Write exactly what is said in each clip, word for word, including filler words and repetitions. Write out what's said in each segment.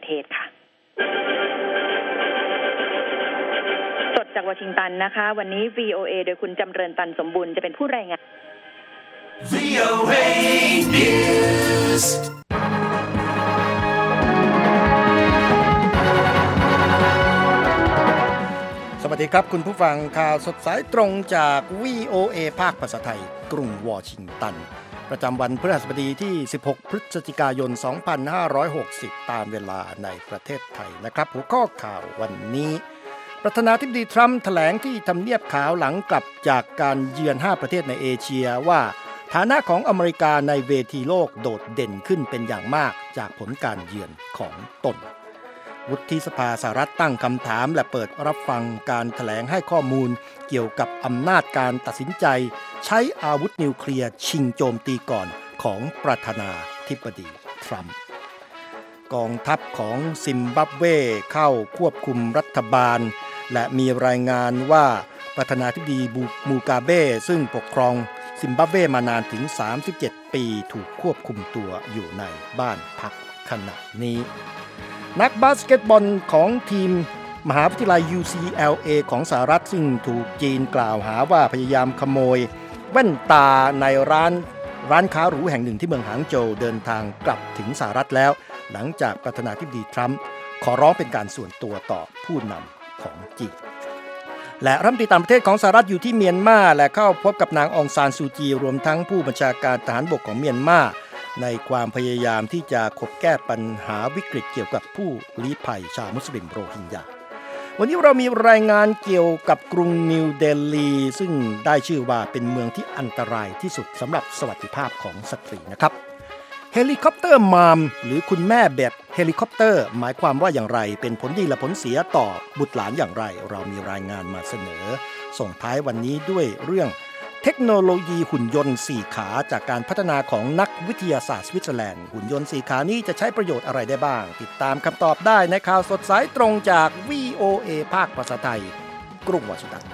ทศค่ะสดจากวอชิงตันนะคะวันนี้ วี โอ เอ โดยคุณจำเริญตันสมบูรณ์จะเป็นผู้รายงาน วี โอ เอ News สวัสดีครับคุณผู้ฟังข่าวสดสายตรงจาก วี โอ เอ ภาคภาษาไทยกรุงวอชิงตันประจำวันพฤหัสบดีที่สิบหกพฤศจิกายนสองพันห้าร้อยหกสิบตามเวลาในประเทศไทยนะครับหัวข้อข่าววันนี้ประธานาธิบดีทรัมป์แถลงที่ทำเนียบขาวหลังกลับจากการเยือนห้าประเทศในเอเชียว่าฐานะของอเมริกาในเวทีโลกโดดเด่นขึ้นเป็นอย่างมากจากผลการเยือนของตนวุฒิสภาสหรัฐตั้งคำถามและเปิดรับฟังการแถลงให้ข้อมูลเกี่ยวกับอำนาจการตัดสินใจใช้อาวุธนิวเคลียร์ชิงโจมตีก่อนของประธานาธิบดีทรัมป์กองทัพของซิมบับเวเข้าควบคุมรัฐบาลและมีรายงานว่าประธานาธิบดีมูกาเบซึ่งปกครองซิมบับเวมานานถึงสามสิบเจ็ดปีถูกควบคุมตัวอยู่ในบ้านพักขณะนี้นักบาสเกตบอลของทีมมหาวิทยาลัย ยู ซี แอล เอ ของสหรัฐซึ่งถูกจีนกล่าวหาว่าพยายามขโมยแว่นตาในร้านร้านค้าหรูแห่งหนึ่งที่เมืองหางโจวเดินทางกลับถึงสหรัฐแล้วหลังจากประธานาธิบดีทรัมป์ขอร้องเป็นการส่วนตัวต่อผู้นำของจีนและรัฐมนตรีต่างประเทศของสหรัฐอยู่ที่เมียนมาและเข้าพบกับนางองซานซูจีรวมทั้งผู้บัญชาการทหารบกของเมียนมาในความพยายามที่จะขบแก้ปัญหาวิกฤตเกี่ยวกับผู้ลี้ภัยชาวมุสลิมโรฮิงญาวันนี้เรามีรายงานเกี่ยวกับกรุงนิวเดลีซึ่งได้ชื่อว่าเป็นเมืองที่อันตรายที่สุดสำหรับสวัสดิภาพของสตรีนะครับเฮลิคอปเตอร์มามหรือคุณแม่แบบเฮลิคอปเตอร์หมายความว่าอย่างไรเป็นผลดีและผลเสียต่อบุตรหลานอย่างไรเรามีรายงานมาเสนอส่งท้ายวันนี้ด้วยเรื่องเทคโนโลยีหุ่นยนต์สี่ขาจากการพัฒนาของนักวิทยาศาสตร์สวิตเซอร์แลนด์หุ่นยนต์สี่ขานี้จะใช้ประโยชน์อะไรได้บ้างติดตามคำตอบได้ในข่าวสดสายตรงจาก วี โอ เอ ภาคภาษาไทยกรุงวอชิงตัน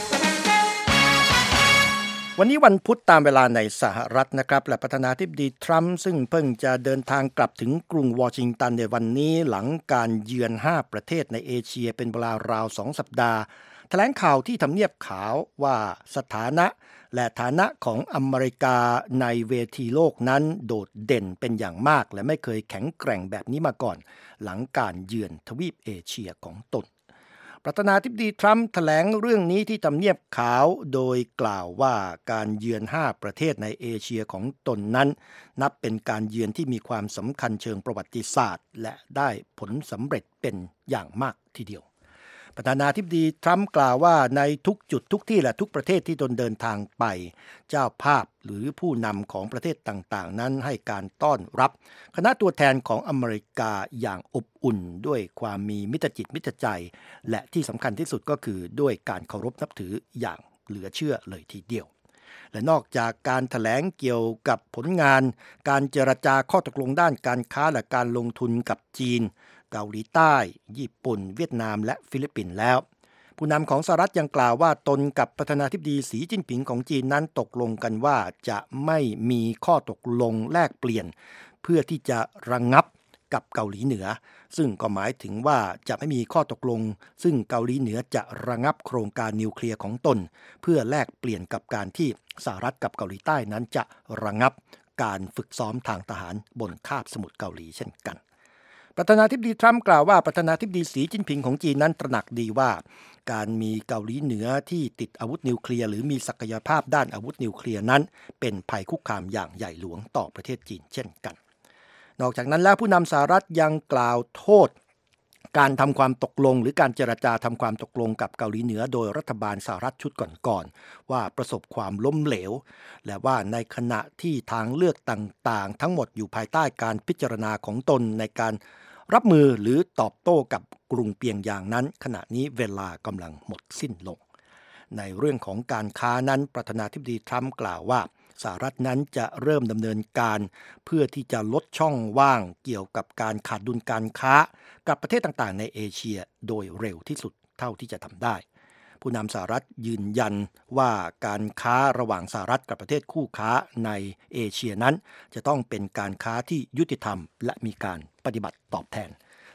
วันนี้วันพุธตามเวลาในสหรัฐนะครับและประธานาธิบดีทรัมป์ซึ่งเพิ่งจะเดินทางกลับถึงกรุงวอชิงตันในวันนี้หลังการเยือนห้าประเทศในเอเชียเป็นเวลาราวสองสัปดาห์แถลงข่าวที่ทำเนียบขาวว่าสถานะและฐานะของอเมริกาในเวทีโลกนั้นโดดเด่นเป็นอย่างมากและไม่เคยแข็งแกร่งแบบนี้มาก่อนหลังการเยือนทวีปเอเชียของตนประธานาธิบดีทรัมป์แถลงเรื่องนี้ที่ทำเนียบขาวโดยกล่าวว่าการเยือนห้าประเทศในเอเชียของตนนั้นนับเป็นการเยือนที่มีความสำคัญเชิงประวัติศาสตร์และได้ผลสำเร็จเป็นอย่างมากทีเดียวประธานาธิบดีทรัมป์กล่าวว่าในทุกจุดทุกที่และทุกประเทศที่ตนเดินทางไปเจ้าภาพหรือผู้นำของประเทศต่างๆนั้นให้การต้อนรับคณะตัวแทนของอเมริกาอย่างอบอุ่นด้วยความมีมิตรจิตมิตรใจและที่สำคัญที่สุดก็คือด้วยการเคารพนับถืออย่างเหลือเชื่อเลยทีเดียวและนอกจากการแถลงเกี่ยวกับผลงานการเจรจาข้อตกลงด้านการค้าและการลงทุนกับจีนเกาหลีใต้ญี่ปุ่นเวียดนามและฟิลิปปินส์แล้วผู้นำของสหรัฐยังกล่าวว่าตนกับประธานาธิบดีสีจิ้นผิงของจีนนั้นตกลงกันว่าจะไม่มีข้อตกลงแลกเปลี่ยนเพื่อที่จะระงับกับเกาหลีเหนือซึ่งก็หมายถึงว่าจะไม่มีข้อตกลงซึ่งเกาหลีเหนือจะระงับโครงการนิวเคลียร์ของตนเพื่อแลกเปลี่ยนกับการที่สหรัฐกับเกาหลีใต้นั้นจะระงับการฝึกซ้อมทางทหารบนคาบสมุทรเกาหลีเช่นกันประธานาธิบดีทรัมป์กล่าวว่าประธานาธิบดีสีจิ้นผิงของจีนนั้นตระหนักดีว่าการมีเกาหลีเหนือที่ติดอาวุธนิวเคลียร์หรือมีศักยภาพด้านอาวุธนิวเคลียร์นั้นเป็นภัยคุกคามอย่างใหญ่หลวงต่อประเทศจีนเช่นกันนอกจากนั้นแล้วผู้นำสหรัฐยังกล่าวโทษการทำความตกลงหรือการเจรจาทำความตกลงกับเกาหลีเหนือโดยรัฐบาลสหรัฐชุดก่อนๆว่าประสบความล้มเหลวและว่าในขณะที่ทางเลือกต่างๆทั้งหมดอยู่ภายใต้การพิจารณาของตนในการรับมือหรือตอบโต้กับกรุงเปียงยางนั้นขณะนี้เวลากำลังหมดสิ้นลงในเรื่องของการค้านั้นประธานาธิบดีทรัมป์กล่าวว่าสหรัฐนั้นจะเริ่มดำเนินการเพื่อที่จะลดช่องว่างเกี่ยวกับการขาดดุลการค้ากับประเทศต่างๆในเอเชียโดยเร็วที่สุดเท่าที่จะทำได้ผู้นำสหรัฐยืนยันว่าการค้าระหว่างสหรัฐกับประเทศคู่ค้าในเอเชียนั้นจะต้องเป็นการค้าที่ยุติธรรมและมีการปฏิบัติตอบแทน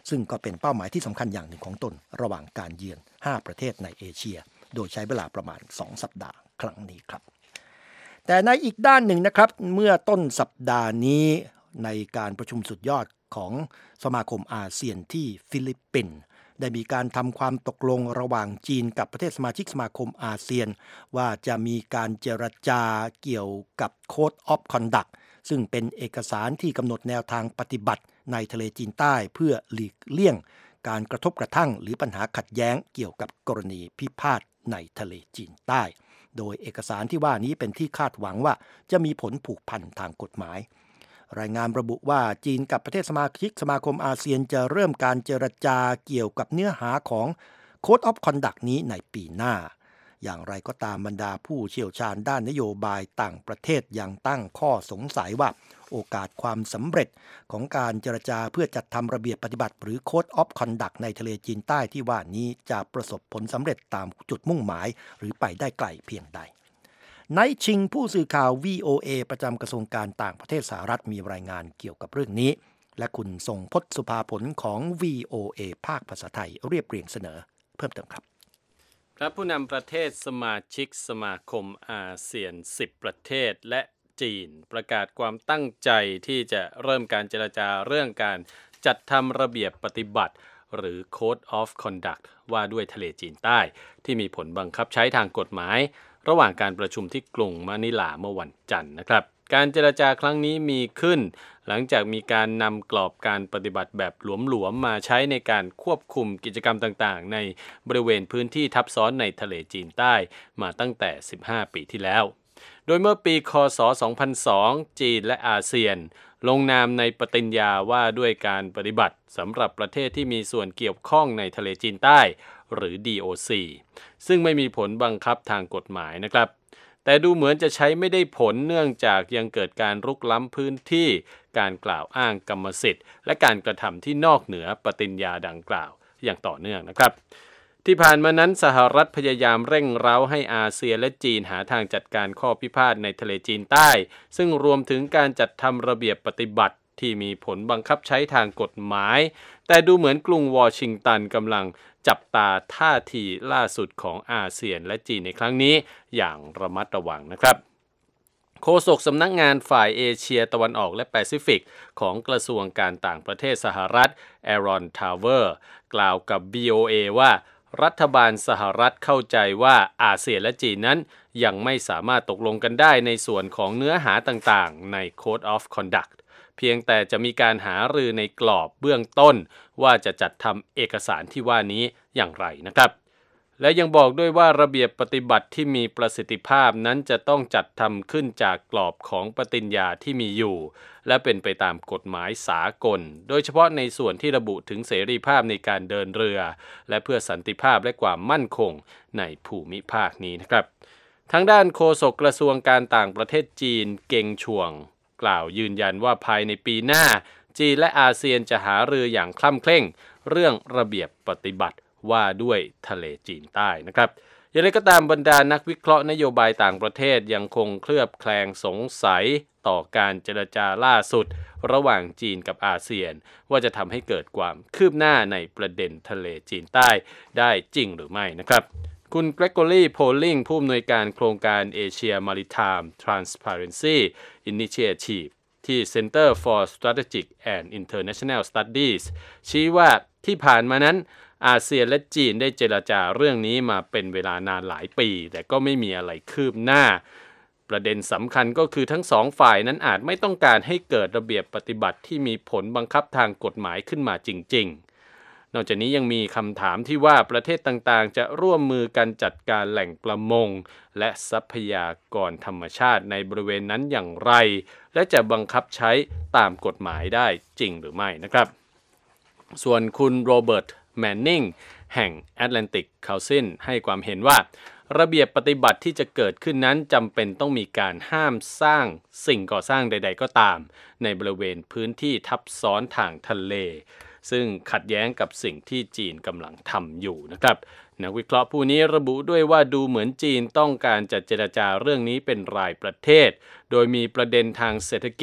ซึ่งก็เป็นเป้าหมายที่สำคัญอย่างหนึ่งของตนระหว่างการเยือนห้าประเทศในเอเชียโดยใช้เวลาประมาณสองสัปดาห์ครั้งนี้ครับแต่ในอีกด้านหนึ่งนะครับเมื่อต้นสัปดาห์นี้ในการประชุมสุดยอดของสมาคมอาเซียนที่ฟิลิปปินส์ได้มีการทำความตกลงระหว่างจีนกับประเทศสมาชิกสมาคมอาเซียนว่าจะมีการเจรจาเกี่ยวกับ Code of Conduct ซึ่งเป็นเอกสารที่กำหนดแนวทางปฏิบัติในทะเลจีนใต้เพื่อหลีกเลี่ยงการกระทบกระทั่งหรือปัญหาขัดแย้งเกี่ยวกับกรณีพิพาทในทะเลจีนใต้โดยเอกสารที่ว่านี้เป็นที่คาดหวังว่าจะมีผลผูกพันทางกฎหมายรายงานระบุว่าจีนกับประเทศสมาชิกสมาคมอาเซียนจะเริ่มการเจรจาเกี่ยวกับเนื้อหาของ Code of Conduct นี้ในปีหน้าอย่างไรก็ตามบรรดาผู้เชี่ยวชาญด้านนโยบายต่างประเทศยังตั้งข้อสงสัยว่าโอกาสความสำเร็จของการเจรจาเพื่อจัดทำระเบียบปฏิบัติหรือ Code of Conduct ในทะเลจีนใต้ที่ว่านี้จะประสบผลสำเร็จตามจุดมุ่งหมายหรือไปได้ไกลเพียงใดไนท์ชิงผู้สื่อข่าว วี โอ เอ ประจำกระทรวงการต่างประเทศสหรัฐมีรายงานเกี่ยวกับเรื่องนี้และคุณทรงพจน์สุภาผลของ วี โอ เอ ภาคภาษาไทยเรียบเรียงเสนอเพิ่มเติมครับครับผู้นำประเทศสมาชิกสมาคมอาเซียนสิบประเทศและจีนประกาศความตั้งใจที่จะเริ่มการเจรจาเรื่องการจัดทำระเบียบปฏิบัติหรือ Code of Conduct ว่าด้วยทะเลจีนใต้ที่มีผลบังคับใช้ทางกฎหมายระหว่างการประชุมที่กรุงมะนิลาเมื่อวันจันทร์นะครับการเจรจาครั้งนี้มีขึ้นหลังจากมีการนำกรอบการปฏิบัติแบบหลวมๆมาใช้ในการควบคุมกิจกรรมต่างๆในบริเวณพื้นที่ทับซ้อนในทะเลจีนใต้มาตั้งแต่สิบห้าปีที่แล้วโดยเมื่อปีค.ศ. สองพันสองจีนและอาเซียนลงนามในปฏิญญาว่าด้วยการปฏิบัติสำหรับประเทศที่มีส่วนเกี่ยวข้องในทะเลจีนใต้หรือ ดี โอ ซี ซึ่งไม่มีผลบังคับทางกฎหมายนะครับแต่ดูเหมือนจะใช้ไม่ได้ผลเนื่องจากยังเกิดการรุกล้ำพื้นที่การกล่าวอ้างกรรมสิทธิ์และการกระทำที่นอกเหนือปฏิญญาดังกล่าวอย่างต่อเนื่องนะครับที่ผ่านมานั้นสหรัฐพยายามเร่งเร้าให้อาเซียนและจีนหาทางจัดการข้อพิพาทในทะเลจีนใต้ซึ่งรวมถึงการจัดทำระเบียบปฏิบัติที่มีผลบังคับใช้ทางกฎหมายแต่ดูเหมือนกรุงวอชิงตันกำลังจับตาท่าทีล่าสุดของอาเซียนและจีนในครั้งนี้อย่างระมัดระวังนะครับโฆษกสำนักงานฝ่ายเอเชียตะวันออกและแปซิฟิกของกระทรวงการต่างประเทศสหรัฐแอรอนทาวเวอร์กล่าวกับ วี โอ เอ ว่ารัฐบาลสหรัฐเข้าใจว่าอาเซียนและจีนนั้นยังไม่สามารถตกลงกันได้ในส่วนของเนื้อหาต่างๆใน Code of Conduct เพียงแต่จะมีการหารือในกรอบเบื้องต้นว่าจะจัดทำเอกสารที่ว่านี้อย่างไรนะครับและยังบอกด้วยว่าระเบียบปฏิบัติที่มีประสิทธิภาพนั้นจะต้องจัดทำขึ้นจากกรอบของปฏิญญาที่มีอยู่และเป็นไปตามกฎหมายสากลโดยเฉพาะในส่วนที่ระบุถึงเสรีภาพในการเดินเรือและเพื่อสันติภาพและความมั่นคงในภูมิภาคนี้นะครับทางด้านโฆษกกระทรวงการต่างประเทศจีนเกงชวงกล่าวยืนยันว่าภายในปีหน้าจีนและอาเซียนจะหารืออย่างคล่ำเคร่งเรื่องระเบียบปฏิบัติว่าด้วยทะเลจีนใต้นะครับอย่างไรก็ตามบรรดานักวิเคราะห์นโยบายต่างประเทศยังคงเคลือบแคลงสงสัยต่อการเจรจาล่าสุดระหว่างจีนกับอาเซียนว่าจะทำให้เกิดความคืบหน้าในประเด็นทะเลจีนใต้ได้จริงหรือไม่นะครับคุณเกรกอรี่โพลลิงผู้อำนวยการโครงการ Asia Maritime Transparency Initiative ที่ Center for Strategic and International Studies ชี้ว่าที่ผ่านมานั้นอาเซียนและจีนได้เจรจาเรื่องนี้มาเป็นเวลานานหลายปีแต่ก็ไม่มีอะไรคืบหน้าประเด็นสำคัญก็คือทั้งสองฝ่ายนั้นอาจไม่ต้องการให้เกิดระเบียบปฏิบัติที่มีผลบังคับทางกฎหมายขึ้นมาจริงๆนอกจากนี้ยังมีคำถามที่ว่าประเทศต่างๆจะร่วมมือกันจัดการแหล่งประมงและทรัพยากรธรรมชาติในบริเวณนั้นอย่างไรและจะบังคับใช้ตามกฎหมายได้จริงหรือไม่นะครับส่วนคุณโรเบิร์ตแมนนิงแห่ง Atlantic Council ให้ความเห็นว่าระเบียบปฏิบัติที่จะเกิดขึ้นนั้นจำเป็นต้องมีการห้ามสร้างสิ่งก่อสร้างใดๆก็ตามในบริเวณพื้นที่ทับซ้อนทางทะเลซึ่งขัดแย้งกับสิ่งที่จีนกำลังทำอยู่นะครับนักวิเคราะห์ผู้นี้ระบุด้วยว่าดูเหมือนจีนต้องการจะเจรจาเรื่องนี้เป็นรายประเทศโดยมีประเด็นทางเศรษฐกิจ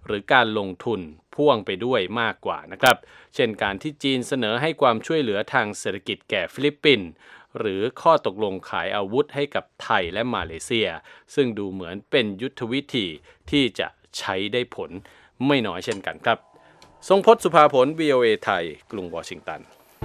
หรือการลงทุนพ่วงไปด้วยมากกว่านะครับเช่นการที่จีนเสนอให้ความช่วยเหลือทางเศรษฐกิจแก่ฟิลิปปินส์หรือข้อตกลงขายอาวุธให้กับไทยและมาเลเซียซึ่งดูเหมือนเป็นยุทธวิธีที่จะใช้ได้ผลไม่น้อยเช่นกันครับทรงพจน์ สุภาผล วี โอ เอ ไทยกรุงวอชิงตัน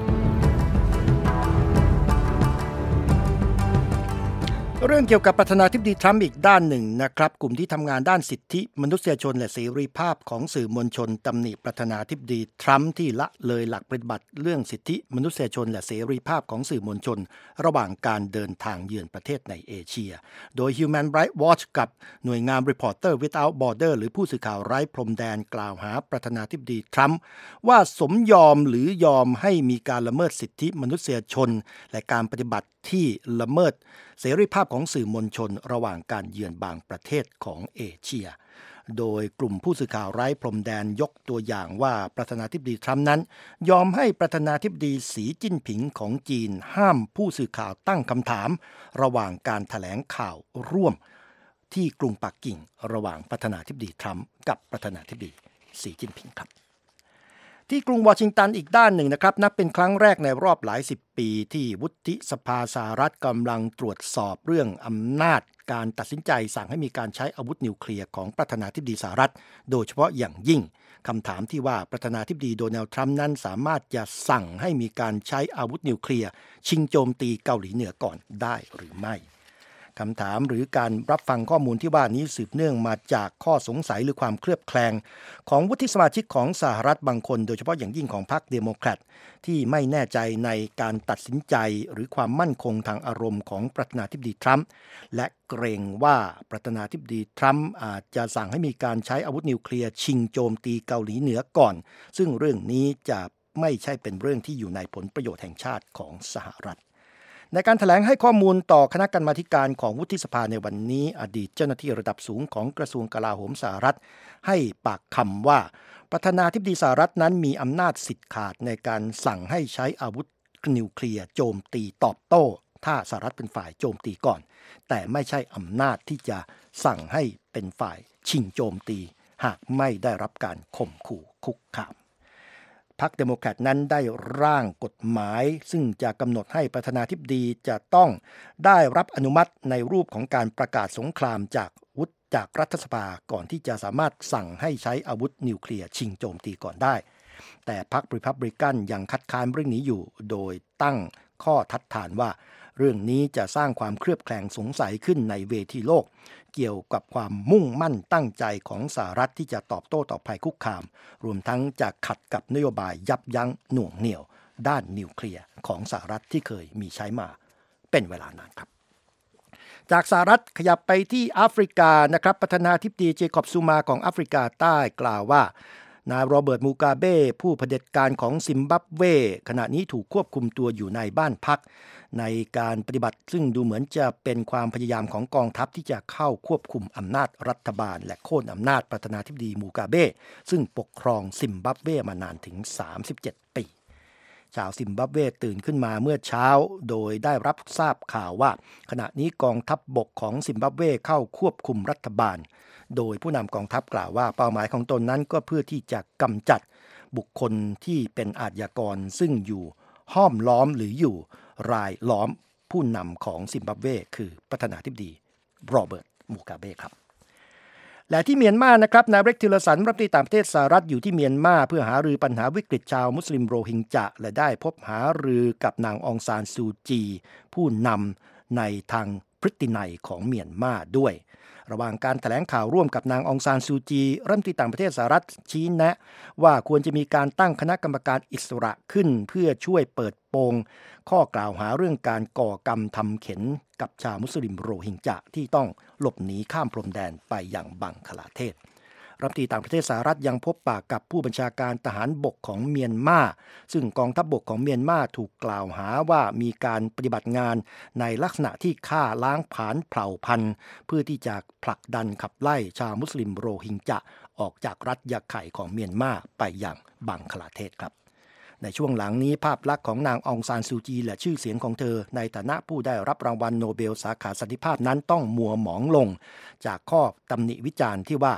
เรื่องเกี่ยวกับประธานาธิบดีทรัมป์อีกด้านหนึ่งนะครับกลุ่มที่ทำงานด้านสิทธิมนุษยชนและเสรีภาพของสื่อมวลชนตำหนิประธานาธิบดีทรัมป์ที่ละเลยหลักปฏิบัติเรื่องสิทธิมนุษยชนและเสรีภาพของสื่อมวลชนระหว่างการเดินทางเยือนประเทศในเอเชียโดย Human Rights Watch กับหน่วยงาน Reporter Without Borders หรือผู้สื่อข่าวไร้พรมแดนกล่าวหาประธานาธิบดีทรัมป์ว่าสมยอมหรือยอมให้มีการละเมิดสิทธิมนุษยชนและการปฏิบัติที่ละเมิดเสรีภาพของสื่อมวลชนระหว่างการเยือนบางประเทศของเอเชียโดยกลุ่มผู้สื่อข่าวไร้พรมแดนยกตัวอย่างว่าประธานาธิบดีทรัมป์นั้นยอมให้ประธานาธิบดีสีจิ้นผิงของจีนห้ามผู้สื่อข่าวตั้งคำถามระหว่างการแถลงข่าวร่วมที่กรุงปักกิ่งระหว่างประธานาธิบดีทรัมป์กับประธานาธิบดีสีจิ้นผิงครับที่กรุงวอชิงตันอีกด้านหนึ่งนะครับนับเป็นครั้งแรกในรอบหลายสิบปีที่วุฒิสภาสหรัฐกำลังตรวจสอบเรื่องอำนาจการตัดสินใจสั่งให้มีการใช้อาวุธนิวเคลียร์ของประธานาธิบดีสหรัฐโดยเฉพาะอย่างยิ่งคำถามที่ว่าประธานาธิบดีโดนัลด์ทรัมป์นั้นสามารถจะสั่งให้มีการใช้อาวุธนิวเคลียร์ชิงโจมตีเกาหลีเหนือก่อนได้หรือไม่คำถามหรือการรับฟังข้อมูลที่ว่านี้สืบเนื่องมาจากข้อสงสัยหรือความเคลือบแคลงของวุฒิสมาชิกของสหรัฐบางคนโดยเฉพาะอย่างยิ่งของพรรคเดโมแครตที่ไม่แน่ใจในการตัดสินใจหรือความมั่นคงทางอารมณ์ของประธานาธิบดีทรัมป์และเกรงว่าประธานาธิบดีทรัมป์อาจจะสั่งให้มีการใช้อาวุธนิวเคลียร์ชิงโจมตีเกาหลีเหนือก่อนซึ่งเรื่องนี้จะไม่ใช่เป็นเรื่องที่อยู่ในผลประโยชน์แห่งชาติของสหรัฐในการแถลงให้ข้อมูลต่อคณะกรรมาธิการของวุฒิสภาในวันนี้อดีตเจ้าหน้าที่ระดับสูงของกระทรวงกลาโหมสหรัฐให้ปากคำว่าประธานาธิบดีสหรัฐนั้นมีอำนาจสิทธิ์ขาดในการสั่งให้ใช้อาวุธนิวเคลียร์โจมตีตอบโต้ถ้าสหรัฐเป็นฝ่ายโจมตีก่อนแต่ไม่ใช่อำนาจที่จะสั่งให้เป็นฝ่ายชิงโจมตีหากไม่ได้รับการข่มขู่คุกคามพรรคเดโมแครตนั้นได้ร่างกฎหมายซึ่งจะกำหนดให้ประธานาธิบดีจะต้องได้รับอนุมัติในรูปของการประกาศสงครามจากวุฒิจากรัฐสภาก่อนที่จะสามารถสั่งให้ใช้อาวุธนิวเคลียร์ชิงโจมตีก่อนได้แต่พรรครีพับลิกันยังคัดค้านเรื่องนี้อยู่โดยตั้งข้อทัดทานว่าเรื่องนี้จะสร้างความเคลือบแคลงสงสัยขึ้นในเวทีโลกเกี่ยวกับความมุ่งมั่นตั้งใจของสหรัฐที่จะตอบโต้ต่อภัยคุกคามรวมทั้งจะขัดกับนโยบายยับยั้งหน่วงเหนี่ยวด้านนิวเคลียร์ของสหรัฐที่เคยมีใช้มาเป็นเวลานานครับจากสหรัฐขยับไปที่แอฟริกานะครับประธานาธิบดีเจคอบซูมาของแอฟริกาใต้กล่าวว่านายโรเบิร์ตมูกาเบ้ผู้เผด็จการของซิมบับเวขณะนี้ถูกควบคุมตัวอยู่ในบ้านพักในการปฏิบัติซึ่งดูเหมือนจะเป็นความพยายามของกองทัพที่จะเข้าควบคุมอำนาจรัฐบาลและโค่นอำนาจประธานาธิบดีมูกาเบ้ซึ่งปกครองซิมบับเวมานานถึงสามสิบเจ็ดปีชาวซิมบับเวตื่นขึ้นมาเมื่อเช้าโดยได้รับทราบข่าวว่าขณะนี้กองทัพบกของซิมบับเวเข้าควบคุมรัฐบาลโดยผู้นำกองทัพกล่าวว่าเป้าหมายของตนนั้นก็เพื่อที่จะกำจัดบุคคลที่เป็นอาชญากรซึ่งอยู่ห้อมล้อมหรืออยู่รายล้อมผู้นำของซิมบับเวคือประธานาธิบดีโรเบิร์ตมูกาเบ้ครับและที่เมียนมานะครับนายเร็กทิลสันรัฐมนตรีต่างประเทศสหรัฐอยู่ที่เมียนมาเพื่อหารือปัญหาวิกฤตชาวมุสลิมโรฮิงญะและได้พบหารือกับนางองซานซูจีผู้นำในทางพฤตินัยของเมียนมาด้วยระหว่างการแถลงข่าวร่วมกับนางองซานซูจีรัฐมนตรีต่างประเทศสหรัฐชี้แนะว่าควรจะมีการตั้งคณะกรรมการอิสระขึ้นเพื่อช่วยเปิดโปงข้อกล่าวหาเรื่องการก่อกรรมทำเข็นกับชาวมุสลิมโรฮิงญะที่ต้องหลบหนีข้ามพรมแดนไปยังบังคลาเทศรัฐมนตรีต่างประเทศสหรัฐยังพบปะกับผู้บัญชาการทหารบกของเมียนมาซึ่งกองทัพบกของเมียนมาถูกกล่าวหาว่ามีการปฏิบัติงานในลักษณะที่ฆ่าล้างผลาญเผ่าพันธุ์เพื่อที่จะผลักดันขับไล่ชาวมุสลิมโรฮิงญะออกจากรัฐยะไข่ของเมียนมาไปยังบังคลาเทศครับในช่วงหลังนี้ภาพลักษณ์ของนางองซานซูจีและชื่อเสียงของเธอในฐานะผู้ได้รับรางวัลโนเบลสาขาสันติภาพนั้นต้องมัวหมองลงจากข้อตำหนิวิจารณ์ที่ว่าเ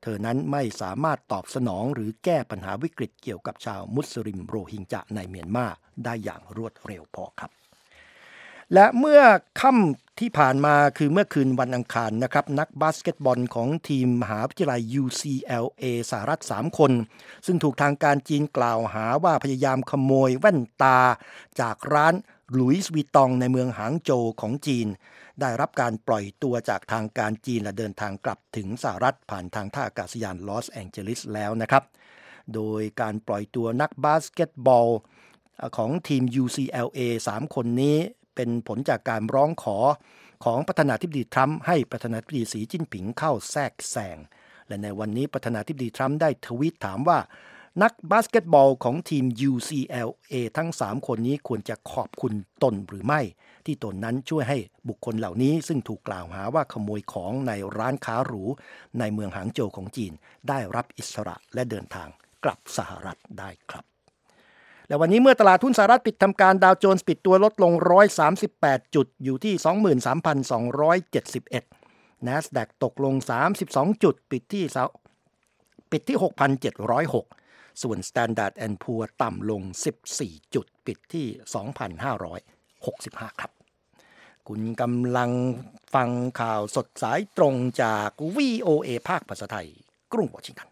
ธอนั้นไม่สามารถตอบสนองหรือแก้ปัญหาวิกฤตเกี่ยวกับชาวมุสลิมโรฮิงญะในเมียนมาได้อย่างรวดเร็วพอครับและเมื่อค่ำที่ผ่านมาคือเมื่อคืนวันอังคารนะครับนักบาสเกตบอลของทีมมหาวิทยาลัย ยู ซี แอล เอ สหรัฐสามคนซึ่งถูกทางการจีนกล่าวหาว่าพยายามขโมยแว่นตาจากร้านหลุยส์วิตตองในเมืองหางโจวของจีนได้รับการปล่อยตัวจากทางการจีนและเดินทางกลับถึงสหรัฐผ่านทางท่าอากาศยานลอสแองเจลิสแล้วนะครับโดยการปล่อยตัวนักบาสเกตบอลของทีม ยู ซี แอล เอ สามคนนี้เป็นผลจากการร้องขอของประธานาธิบดีทรัมป์ให้ประธานาธิบดีสีจิ้นผิงเข้าแทรกแซงและในวันนี้ประธานาธิบดีทรัมป์ได้ทวีตถามว่านักบาสเกตบอลของทีม ยู ซี แอล เอ ทั้งสามคนนี้ควรจะขอบคุณตนหรือไม่ที่ตนนั้นช่วยให้บุคคลเหล่านี้ซึ่งถูกกล่าวหาว่าขโมยของในร้านค้าหรูในเมืองหางโจวของจีนได้รับอิสระและเดินทางกลับสหรัฐได้ครับและวันนี้เมื่อตลาดหุ้นสหรัฐปิดทำการดาวโจนส์ปิดตัวลดลงหนึ่งร้อยสามสิบแปดจุดอยู่ที่ สองหมื่นสามพันสองร้อยเจ็ดสิบเอ็ด NASDAQ ตกลงสามสิบสองจุดปิดที่ปิดที่ หกพันเจ็ดร้อยหก ส่วน Standard แอนด์ Poor's ต่ำลงสิบสี่จุดปิดที่ สองพันห้าร้อยหกสิบห้า ครับคุณกำลังฟังข่าวสดสายตรงจาก วี โอ เอ ภาคภาษาไทยกรุงวอชิงตัน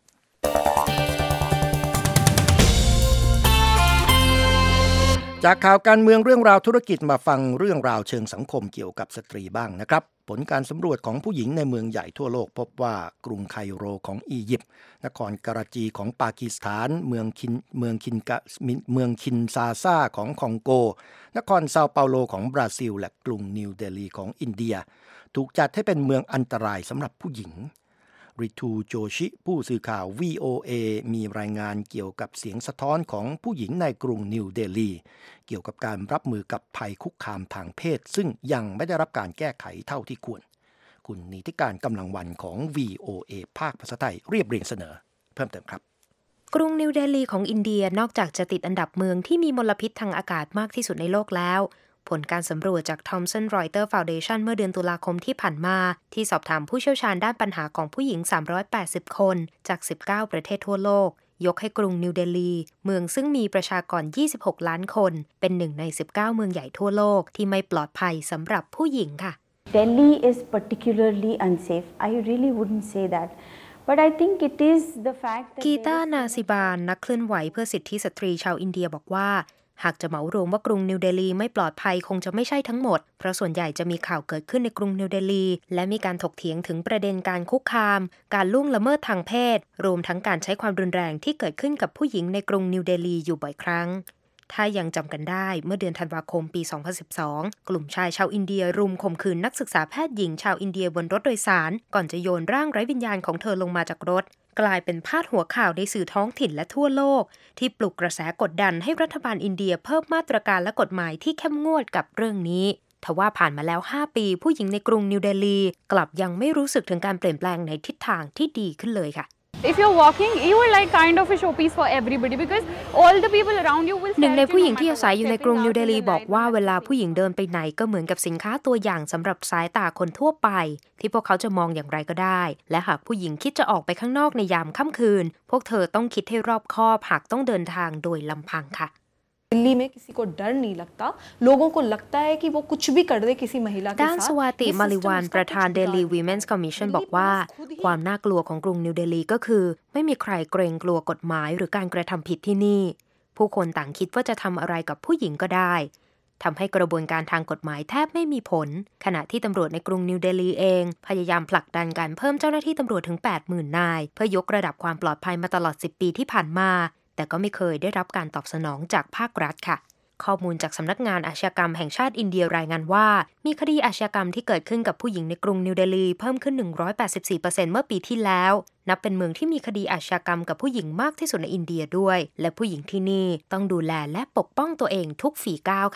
จากข่าวการเมืองเรื่องราวธุรกิจมาฟังเรื่องราวเชิงสังคมเกี่ยวกับสตรีบ้างนะครับผลการสำรวจของผู้หญิงในเมืองใหญ่ทั่วโลกพบว่ากรุงไคโรของอียิปต์นครกราจีของปากีสถานเมืองคินเมืองคินกะเมืองคินซาซาของคองโกนครเซาเปาโลของบราซิลและกรุงนิวเดลีของอินเดียถูกจัดให้เป็นเมืองอันตรายสำหรับผู้หญิงริทูโจชิผู้สื่อข่าว วี โอ เอ มีรายงานเกี่ยวกับเสียงสะท้อนของผู้หญิงในกรุงนิวเดลีเกี่ยวกับการรับมือกับภัยคุกคามทางเพศซึ่งยังไม่ได้รับการแก้ไขเท่าที่ควรคุณนิติการกำลังวันของ วี โอ เอ ภาคภาษาไทยเรียบเรียงเสนอเพิ่มเติมครับกรุงนิวเดลีของอินเดียนอกจากจะติดอันดับเมืองที่มีมลพิษทางอากาศมากที่สุดในโลกแล้วผลการสำรวจจาก Thomson Reuters Foundation เมื่อเดือนตุลาคมที่ผ่านมาที่สอบถามผู้เชี่ยวชาญด้านปัญหาของผู้หญิงสามร้อยแปดสิบคนจากสิบเก้าประเทศทั่วโลกยกให้กรุงนิวเดลีเมืองซึ่งมีประชากรยี่สิบหกล้านคนเป็นหนึ่งในสิบเก้าเมืองใหญ่ทั่วโลกที่ไม่ปลอดภัยสำหรับผู้หญิงค่ะ Delhi is particularly unsafe. I really wouldn't say that. But I think it is the fact that กีตานาซิบานนักเคลื่อนไหวเพื่อสิทธิสตรีชาวอินเดียบอกว่าหากจะเหมารวมว่ากรุงนิวเดลีไม่ปลอดภัยคงจะไม่ใช่ทั้งหมดเพราะส่วนใหญ่จะมีข่าวเกิดขึ้นในกรุงนิวเดลีและมีการถกเถียงถึงประเด็นการคุกคามการล่วงละเมิดทางเพศรวมทั้งการใช้ความรุนแรงที่เกิดขึ้นกับผู้หญิงในกรุงนิวเดลีอยู่บ่อยครั้งถ้ายังจำกันได้เมื่อเดือนธันวาคมปี สองพันสิบสอง กลุ่มชายชาวอินเดียรุมข่มขืนนักศึกษาแพทย์หญิงชาวอินเดียบนรถโดยสารก่อนจะโยนร่างไร้วิญญาณของเธอลงมาจากรถกลายเป็นพาดหัวข่าวในสื่อท้องถิ่นและทั่วโลกที่ปลุกกระแสกดดันให้รัฐบาลอินเดียเพิ่มมาตรการและกฎหมายที่เข้มงวดกับเรื่องนี้ทว่าผ่านมาแล้วห้าปีผู้หญิงในกรุงนิวเดลีกลับยังไม่รู้สึกถึงการเปลี่ยนแปลงในทิศทางที่ดีขึ้นเลยค่ะ If you're walking, you are like kind of a showpiece for everybody because all the people around you will. หนึ่งในผู้หญิงที่อาศัยอยู่ในกรุงนิวเดลีบอกว่าเวลาผู้หญิงเดินไปไหนก็เหมือนกับสินค้าตัวอย่างสำหรับสายตาคนทั่วไปที่พวกเขาจะมองอย่างไรก็ได้และหากผู้หญิงคิดจะออกไปข้างนอกในยามค่ำคืนพวกเธอต้องคิดให้รอบคอบหากต้องเดินทางโดยลำพังค่ะ दिल्ली में किसी को डर नहीं लगता लोगों को लगता है कि वो कुछ भी कर दे किसी महिला के साथ ด้านสวาติมาลิวานประธาน Delhi Women's Commission บอกว่าความน่ากลัวของกรุงนิวเดลีก็คือไม่มีใครเกรงกลัวกฎหมายหรือการกระทำผิดที่นี่ผู้คนต่างคิดว่าจะทำอะไรกับผู้หญิงก็ได้ทำให้กระบวนการทางกฎหมายแทบไม่มีผลขณะที่ตำรวจในกรุงนิวเดลีเองพยายามผลักดันการเพิ่มเจ้าหน้าที่ตำรวจถึง แปดหมื่น นายเพื่อยกระดับความปลอดภัยมาตลอดสิบปีที่ผ่านมาแต่ก็ไม่เคยได้รับการตอบสนองจากภาครัฐค่ะข้อมูลจากสำนักงานอาชญากรรมแห่งชาติอินเดียรายงานว่ามีคดีอาชญากรรมที่เกิดขึ้นกับผู้หญิงในกรุงนิวเดลีเพิ่มขึ้น หนึ่งร้อยแปดสิบสี่เปอร์เซ็นต์ เมื่อปีที่แล้วนับเป็นเมืองที่มีคดีอาชญากรรมกับผู้หญิงมากที่สุดในอินเดียด้วยและผู้หญิงที่นี่ต้องดูแลและปกป้องตัวเองทุกฝีก้าวค่ะ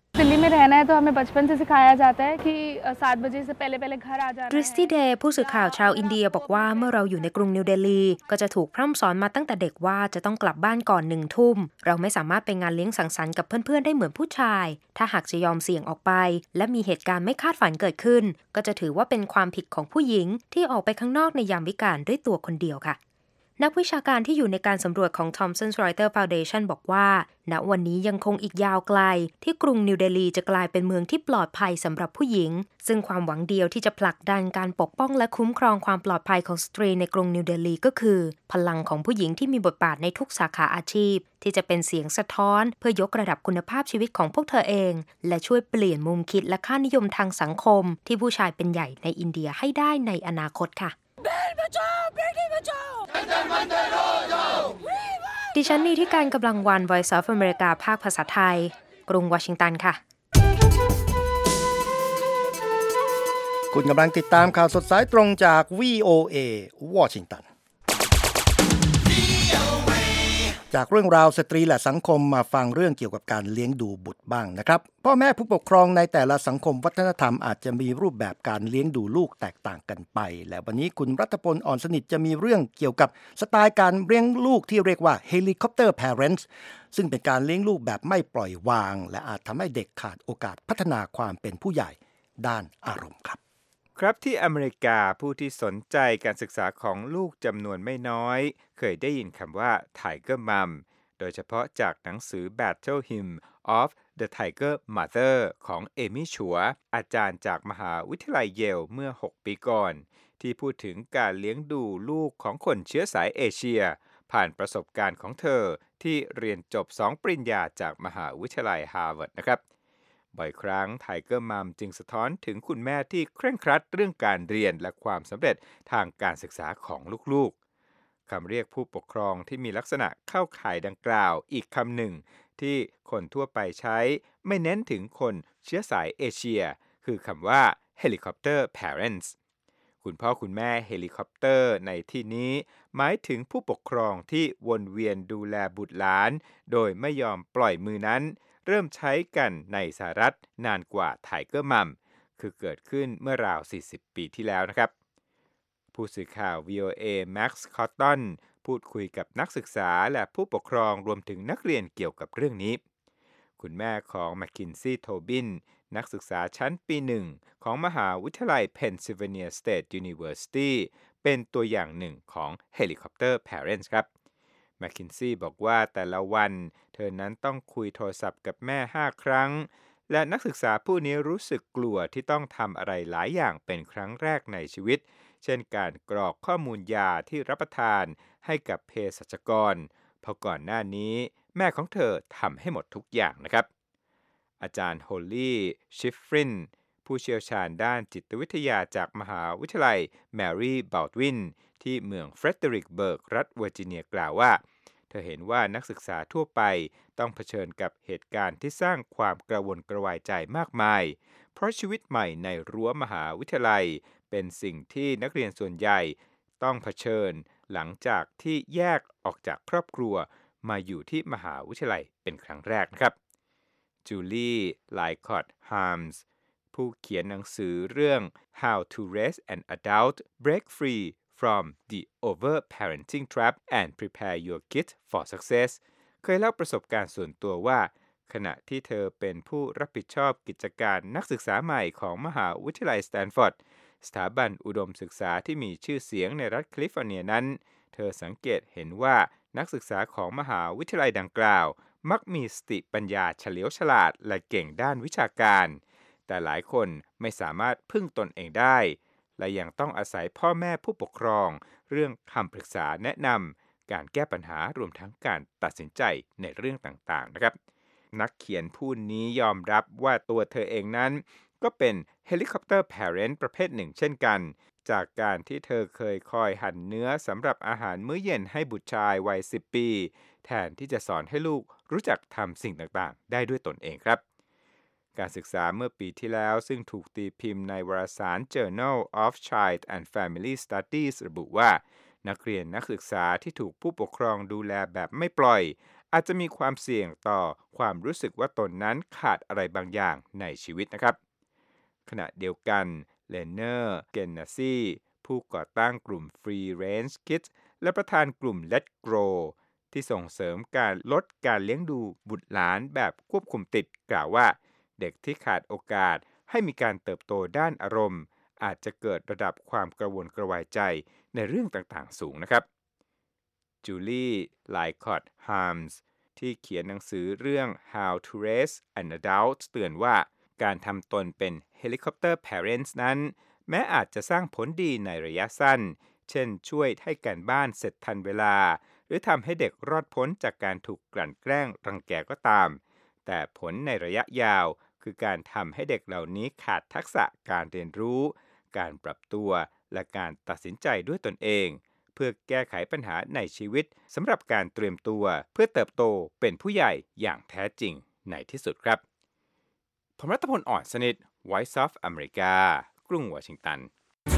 दिल्ली में रहना है तो हमें बचपन से सिखाया जाता है कि सात बजे से पहले पहले घर आ जाना है ดริสตี้เดย์ผู้สื่อข่าวชาวอินเดียบอกว่าเมื่อเราอยู่ในกรุงนิวเดลีก็จะถูกพร่ำสอนมาตั้งแต่เด็กว่าจะต้องกลับบ้านก่อนหนึ่งทุ่มเราไม่สามารถไปงานเลี้ยงสังสรรค์กับเพื่อนๆได้เหมือนผู้ชายถ้าหากจะยอมเสี่ยงออกไปและมีเหตุการณ์ไม่คาดฝันเกิดขึ้นก็จะถือว่าเป็นความผิดของผู้หญิงที่ออกไปข้างนอกในยามวิกาลด้วยตัวคนเดียวค่ะนักวิชาการที่อยู่ในการสำรวจของ Thomson Reuters Foundation บอกว่าณวันนี้ยังคงอีกยาวไกลที่กรุงนิวเดลีจะกลายเป็นเมืองที่ปลอดภัยสำหรับผู้หญิงซึ่งความหวังเดียวที่จะผลักดันการปกป้องและคุ้มครองความปลอดภัยของสตรีในกรุงนิวเดลีก็คือพลังของผู้หญิงที่มีบทบาทในทุกสาขาอาชีพที่จะเป็นเสียงสะท้อนเพื่อยกระดับคุณภาพชีวิตของพวกเธอเองและช่วยเปลี่ยนมุมคิดและค่านิยมทางสังคมที่ผู้ชายเป็นใหญ่ในอินเดียให้ได้ในอนาคตค่ะดิฉันนีที่การกำลังวัน Voice of America ภาคภาษาไทยกรุงวอชิงตันค่ะคุณกำลังติดตามข่าวสดสายตรงจาก วี โอ เอ วอชิงตันจากเรื่องราวสตรีและสังคมมาฟังเรื่องเกี่ยวกับการเลี้ยงดูบุตรบ้างนะครับพ่อแม่ผู้ปกครองในแต่ละสังคมวัฒนธรรมอาจจะมีรูปแบบการเลี้ยงดูลูกแตกต่างกันไปและวันนี้คุณรัตพลอ่อนสนิทจะมีเรื่องเกี่ยวกับสไตล์การเลี้ยงลูกที่เรียกว่า Helicopter Parents ซึ่งเป็นการเลี้ยงลูกแบบไม่ปล่อยวางและอาจทำให้เด็กขาดโอกาสพัฒนาความเป็นผู้ใหญ่ด้านอารมณ์ครับครับที่อเมริกาผู้ที่สนใจการศึกษาของลูกจำนวนไม่น้อยเคยได้ยินคำว่า Tiger Mom โดยเฉพาะจากหนังสือ Battle Hymn of the Tiger Mother ของเอมี่ชัวร์อาจารย์จากมหาวิทยาลัยเยลเมื่อหกปีก่อนที่พูดถึงการเลี้ยงดูลูกของคนเชื้อสายเอเชียผ่านประสบการณ์ของเธอที่เรียนจบสองปริญญาจากมหาวิทยาลัยฮาร์วาร์ดนะครับบ่อยครั้งไทเกอร์มัมจึงสะท้อนถึงคุณแม่ที่เคร่งครัดเรื่องการเรียนและความสำเร็จทางการศึกษาของลูกๆคำเรียกผู้ปกครองที่มีลักษณะเข้าข่ายดังกล่าวอีกคำหนึ่งที่คนทั่วไปใช้ไม่เน้นถึงคนเชื้อสายเอเชียคือคำว่า Helicopter Parents คุณพ่อคุณแม่เฮลิคอปเตอร์ในที่นี้หมายถึงผู้ปกครองที่วนเวียนดูแลบุตรหลานโดยไม่ยอมปล่อยมือนั้นเริ่มใช้กันในสหรัฐนานกว่าไทเกอร์มัมคือเกิดขึ้นเมื่อราวสี่สิบปีที่แล้วนะครับผู้สื่อข่าว วี โอ เอ Max Cotton พูดคุยกับนักศึกษาและผู้ปกครองรวมถึงนักเรียนเกี่ยวกับเรื่องนี้คุณแม่ของ McKinsey Tobin นักศึกษาชั้นปีหนึ่งของมหาวิทยาลัย Pennsylvania State University เป็นตัวอย่างหนึ่งของ Helicopter Parents ครับแมคคินซี่บอกว่าแต่ละวันเธอนั้นต้องคุยโทรศัพท์กับแม่ห้าครั้งและนักศึกษาผู้นี้รู้สึกกลัวที่ต้องทำอะไรหลายอย่างเป็นครั้งแรกในชีวิตเช่นการกรอกข้อมูลยาที่รับประทานให้กับเภสัชกรเพราะก่อนหน้านี้แม่ของเธอทำให้หมดทุกอย่างนะครับอาจารย์โฮลลี่ชิฟฟรินผู้เชี่ยวชาญด้านจิตวิทยาจากมหาวิทยาลัยแมรี่บัลดวินที่เมืองเฟรเดริกเบิร์กรัฐเวอร์จิเนียกล่าวว่าเธอเห็นว่านักศึกษาทั่วไปต้องเผชิญกับเหตุการณ์ที่สร้างความกระวนกระวายใจมากมายเพราะชีวิตใหม่ในรั้วมหาวิทยาลัยเป็นสิ่งที่นักเรียนส่วนใหญ่ต้องเผชิญหลังจากที่แยกออกจากครอบครัวมาอยู่ที่มหาวิทยาลัยเป็นครั้งแรกนะครับจูลี่ไลคอตฮาร์มส์ผู้เขียนหนังสือเรื่อง How to Raise an Adult Break Free from the Over-Parenting Trap and Prepare Your Kids for Success เคยเล่าประสบการณ์ส่วนตัวว่าขณะที่เธอเป็นผู้รับผิดชอบกิจการนักศึกษาใหม่ของมหาวิทยาลัยสแตนฟอร์ดสถาบันอุดมศึกษาที่มีชื่อเสียงในรัฐแคลิฟอร์เนียนั้นเธอสังเกตเห็นว่านักศึกษาของมหาวิทยาลัยดังกล่าวมักมีสติปัญญาเฉลียวฉลาดและเก่งด้านวิชาการแต่หลายคนไม่สามารถพึ่งตนเองได้และยังต้องอาศัยพ่อแม่ผู้ปกครองเรื่องคำปรึกษาแนะนำการแก้ปัญหารวมทั้งการตัดสินใจในเรื่องต่างๆนะครับนักเขียนผู้นี้ยอมรับว่าตัวเธอเองนั้นก็เป็น Helicopter Parent ประเภทหนึ่งเช่นกันจากการที่เธอเคยคอยหั่นเนื้อสำหรับอาหารมื้อเย็นให้บุตรชายวัยสิบปีแทนที่จะสอนให้ลูกรู้จักทำสิ่งต่างๆได้ด้วยตนเองครับการศึกษาเมื่อปีที่แล้วซึ่งถูกตีพิมพ์ในวารสาร Journal of Child and Family Studies ระบุว่านักเรียนนักศึกษาที่ถูกผู้ปกครองดูแลแบบไม่ปล่อยอาจจะมีความเสี่ยงต่อความรู้สึกว่าตนนั้นขาดอะไรบางอย่างในชีวิตนะครับขณะเดียวกันเลนเนอร์เกนนาซีผู้ก่อตั้งกลุ่ม Free Range Kids และประธานกลุ่ม Let Grow ที่ส่งเสริมการลดการเลี้ยงดูบุตรหลานแบบควบคุมติดกล่าวว่าเด็กที่ขาดโอกาสให้มีการเติบโตด้านอารมณ์อาจจะเกิดระดับความกระวนกระวายใจในเรื่องต่างๆสูงนะครับจูลี่ไลคอตฮาร์มส์ที่เขียนหนังสือเรื่อง How to Raise an Adult เตือนว่าการทำตนเป็น Helicopter Parents นั้นแม้อาจจะสร้างผลดีในระยะสั้นเช่นช่วยให้การบ้านเสร็จทันเวลาหรือทำให้เด็กรอดพ้นจากการถูกกลั่นแกล้งรังแกก็ตามแต่ผลในระยะยาวคือการทำให้เด็กเหล่านี้ขาดทักษะการเรียนรู้การปรับตัวและการตัดสินใจด้วยตนเองเพื่อแก้ไขปัญหาในชีวิตสำหรับการเตรียมตัวเพื่อเติบโตเป็นผู้ใหญ่อย่างแท้จริงในที่สุดครับผมรัตพล อ่อนสนิท Voice of America กรุงวอชิงตัน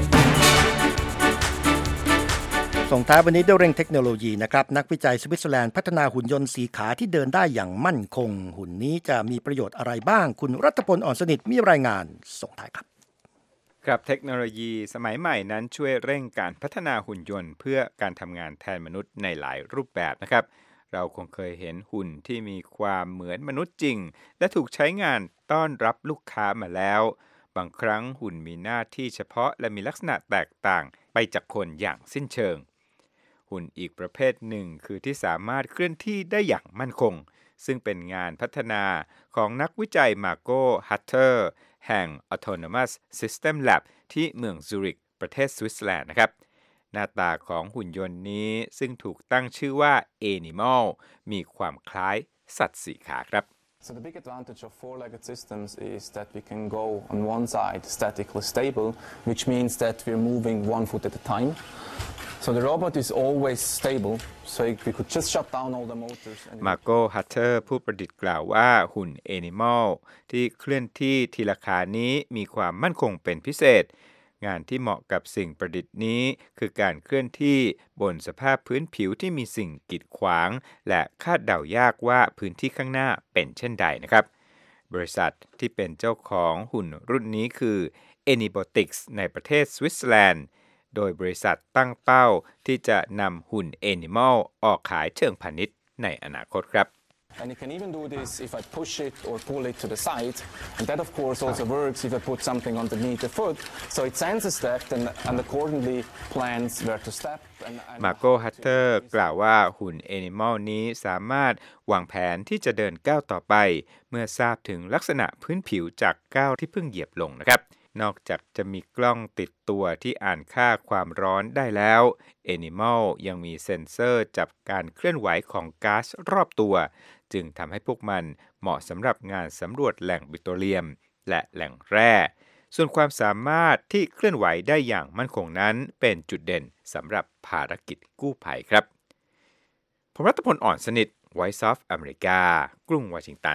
ส่งท้ายวันนี้ด้วยเรื่องเทคโนโลยีนะครับนักวิจัยสวิตเซอร์แลนด์พัฒนาหุ่นยนต์สีขาที่เดินได้อย่างมั่นคงหุ่นนี้จะมีประโยชน์อะไรบ้างคุณรัตพล อ่อนสนิทมีรายงานส่งท้ายครับครับเทคโนโลยีสมัยใหม่นั้นช่วยเร่งการพัฒนาหุ่นยนต์เพื่อการทำงานแทนมนุษย์ในหลายรูปแบบนะครับเราคงเคยเห็นหุ่นที่มีความเหมือนมนุษย์จริงและถูกใช้งานต้อนรับลูกค้ามาแล้วบางครั้งหุ่นมีหน้าที่เฉพาะและมีลักษณะแตกต่างไปจากคนอย่างสิ้นเชิงหุ่นอีกประเภทหนึ่งคือที่สามารถเคลื่อนที่ได้อย่างมั่นคงซึ่งเป็นงานพัฒนาของนักวิจัยมาโกฮัตเตอร์แห่ง Autonomous System Lab ที่เมืองซูริกประเทศสวิตเซอร์แลนด์นะครับหน้าตาของหุ่นยนต์นี้ซึ่งถูกตั้งชื่อว่า Animal มีความคล้ายสัตว์สีขาครับ So the big advantage of four-legged systems is that we can go on one side statically stable, which means that we're moving one foot at a time. So the robot is always stable, so we could just shut down all the motors. Marco Hutter ผู้ประดิษฐ์กล่าวว่าหุ่น Animal ที่เคลื่อนที่ทีละขานี้มีความมั่นคงเป็นพิเศษงานที่เหมาะกับสิ่งประดิษฐ์นี้คือการเคลื่อนที่บนสภาพพื้นผิวที่มีสิ่งกีดขวางและคาดเดายากว่าพื้นที่ข้างหน้าเป็นเช่นใดนะครับบริษัทที่เป็นเจ้าของหุ่นรุ่นนี้คือ Anybotics ในประเทศสวิตเซอร์แลนด์โดยบริษัทตั้งเป้าที่จะนำหุ่น Animal ออกขายเชิงพาณิชย์ในอนาคตครับ And you can even do this if I push it or pull it to the side. And that, of course, also works if I put something underneath the foot. So it senses that and, and accordingly plans where to step. Marco Hutter กล่าวว่าหุ่น Animal นี้สามารถวางแผนที่จะเดินก้าวต่อไปเมื่อทราบถึงลักษณะพื้นผิวจากก้าวที่เพิ่งเหยียบลงนะครับนอกจากจะมีกล้องติดตัวที่อ่านค่าความร้อนได้แล้ว Animal ยังมีเซ็นเซอร์จับการเคลื่อนไหวของก๊าซรอบตัวจึงทำให้พวกมันเหมาะสำหรับงานสำรวจแหล่งปิโตรเลียมและแหล่งแร่ส่วนความสามารถที่เคลื่อนไหวได้อย่างมั่นคงนั้นเป็นจุดเด่นสำหรับภารกิจกู้ภัยครับผมรัตพล อ่อนสนิท Voice of America กรุงวอชิงตัน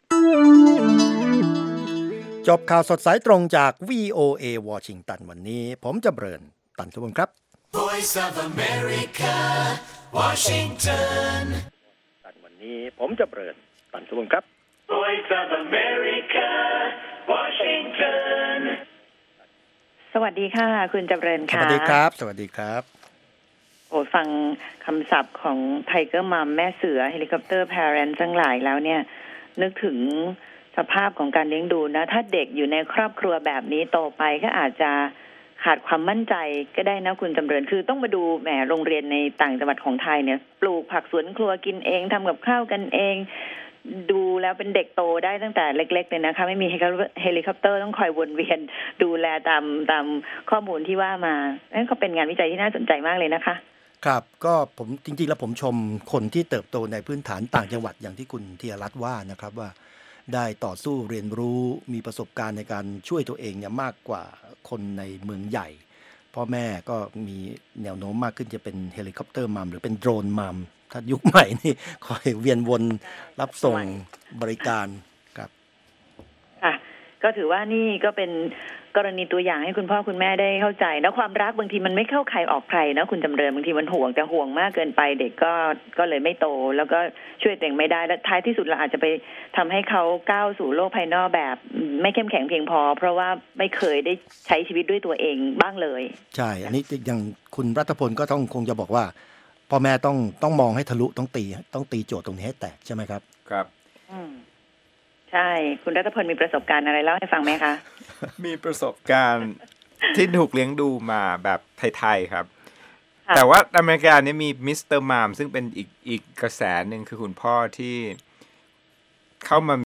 จบข่าวสดสายตรงจาก วี โอ เอ วอชิงตันวันนี้ผมจำเริญตันทุบลครับ Voice of America Washington วันนี้ผมจำเริญตันทุบลครับ Voice of America Washington สวัสดีค่ะคุณจำเริญค่ะสวัสดีครับสวัสดีครับโอ้ฟังคำศัพท์ของไทเกอร์มัมแม่เสือเฮลิคอปเตอร์แพเรนต์ทั้งหลายแล้วเนี่ยนึกถึงสภาพของการเลี้ยงดูนะถ้าเด็กอยู่ในครอบครัวแบบนี้โตไปก็อาจจะขาดความมั่นใจก็ได้นะคุณจำเริญคือต้องมาดูแหมโรงเรียนในต่างจังหวัดของไทยเนี่ยปลูกผักสวนครัวกินเองทำกับข้าวกันเองดูแล้วเป็นเด็กโตได้ตั้งแต่เล็กๆเลยนะคะไม่มีเฮลิคอปเตอร์ต้องคอยวนเวียนดูแลตามตามข้อมูลที่ว่ามานั่นก็เป็นงานวิจัยที่น่าสนใจมากเลยนะคะครับก็ผมจริงๆแล้วผมชมคนที่เติบโตในพื้นฐานต่างจังหวัดอย่างที่คุณธีรรัตน์ว่านะครับว่าได้ต่อสู้เรียนรู้มีประสบการณ์ในการช่วยตัวเองเนี่ยมากกว่าคนในเมืองใหญ่พ่อแม่ก็มีแนวโน้มมากขึ้นจะเป็นเฮลิคอปเตอร์มัมหรือเป็นโดรนมัมถ้ายุคใหม่นี่คอยเวียนวนรับส่งบริการครับค่ะก็ถือว่านี่ก็เป็นกรณีตัวอย่างให้คุณพ่อคุณแม่ได้เข้าใจนะความรักบางทีมันไม่เข้าใครออกใครนะคุณจำเริญบางทีมันห่วงแต่ห่วงมากเกินไปเด็กก็ก็เลยไม่โตแล้วก็ช่วยตัวเองไม่ได้และท้ายที่สุดเราอาจจะไปทำให้เขาก้าวสู่โลกภายนอกแบบไม่เข้มแข็งเพียงพอเพราะว่าไม่เคยได้ใช้ชีวิตด้วยตัวเองบ้างเลยใช่อันนี้อย่างคุณรัฐพลก็ต้องคงจะบอกว่าพ่อแม่ต้องต้องมองให้ทะลุต้องตีต้องตีโจทย์ตรงนี้ให้แตกใช่ไหมครับครับอืมใช่คุณรัฐพลมีประสบการณ์อะไรเล่าให้ฟังไหมคะมีประสบการณ์ที่ถูกเลี้ยงดูมาแบบไทยๆครับแต่ว่าอเมริกาเนี่ยมีมิสเตอร์มามซึ่งเป็นอีกอีกกระแสหนึ่งคือคุณพ่อที่เข้ามา